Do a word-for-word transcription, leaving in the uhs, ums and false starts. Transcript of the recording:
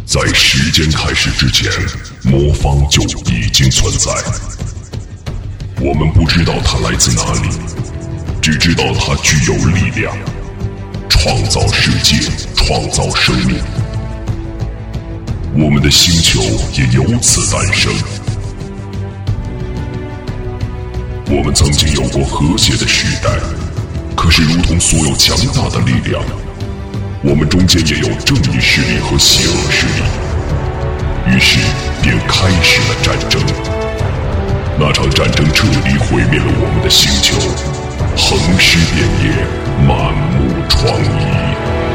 在时间开始之前，魔方就已经存在。我们不知道它来自哪里，只知道它具有力量，创造世界，创造生命。我们的星球也由此诞生。我们曾经有过和谐的时代，可是如同所有强大的力量，我们中间也有正义势力和邪恶势力，于是便开始了战争。那场战争彻底毁灭了我们的星球，横尸遍野，满目疮痍。